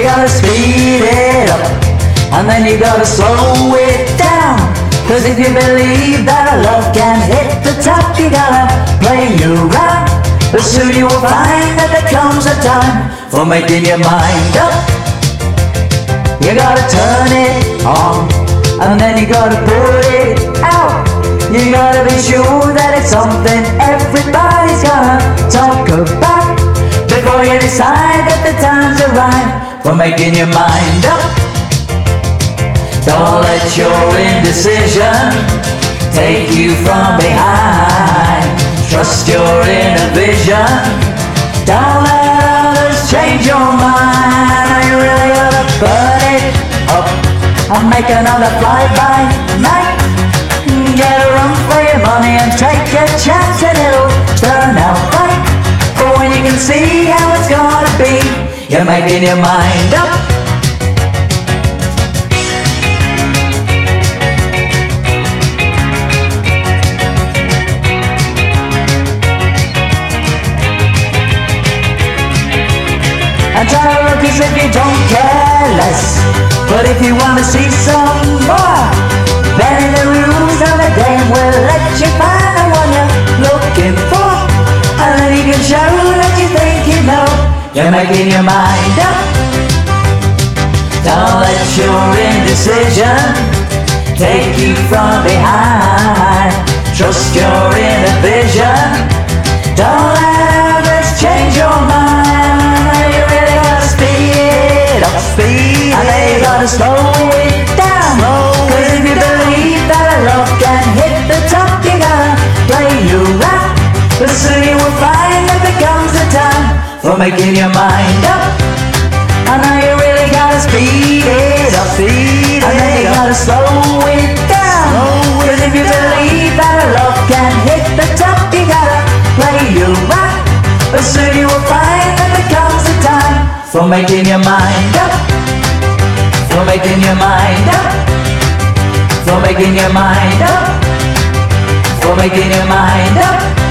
You gotta speed it up, and then you gotta slow it down. Cause if you believe that a love can hit the top, you gotta play around. But soon you will find that there comes a time for making your mind up. You gotta turn it on, and then you gotta put it out. You gotta be sure that it's something everybody's gonna talk about before you decide that the time's right for making your mind up. Don't let your indecision take you from behind. Trust your inner vision. Don't let others change your mind. Now you really gotta burn it up and make another fly-by-night. Get a run for your money and take a chance, and it'll turn out right. But when you can see how it's gonna be, you're making your mind up. And try to look as if you don't care less, but if you wanna see some more, then the rules of the game will let you find the one you're looking for. And then you can show that you think you know you're making your mind up. Don't let your indecision take you from behind. Trust your inner vision. Don't let others change your mind. Speed, and then you gotta slow it down. Cause if you believe that a love can hit the top, you gotta play around. But soon you will find that there comes a time for making your mind up. And now you really gotta speed it up, and then you gotta slow it down. Cause if you believe that a love can hit the top, you gotta play around. But soon you will find that there comes a time for making your mind up, for making your mind up, for making your mind up, for making your mind up.